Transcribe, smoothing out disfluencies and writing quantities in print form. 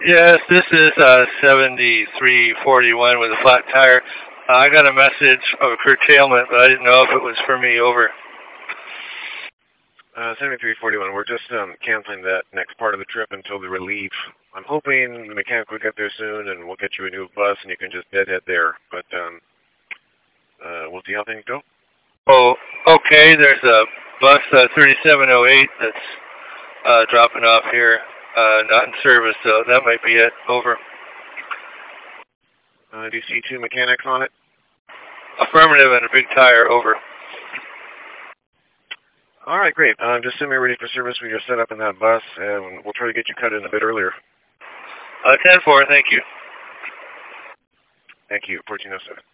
Yes, this is 7341 with a flat tire. I got a message of curtailment, but I didn't know if it was for me. Over. 7341, we're just canceling that next part of the trip until the relief. I'm hoping the mechanic will get there soon and we'll get you a new bus and you can just deadhead there. But we'll see how things go. Oh, okay. There's a bus 3708 that's dropping off here. Not in service, so that might be it. Over. Do you see two mechanics on it? Affirmative and a big tire. Over. All right, great. Just send me ready for service when you're set up in that bus, and we'll try to get you cut in a bit earlier. 10-4, thank you. Thank you, 1407.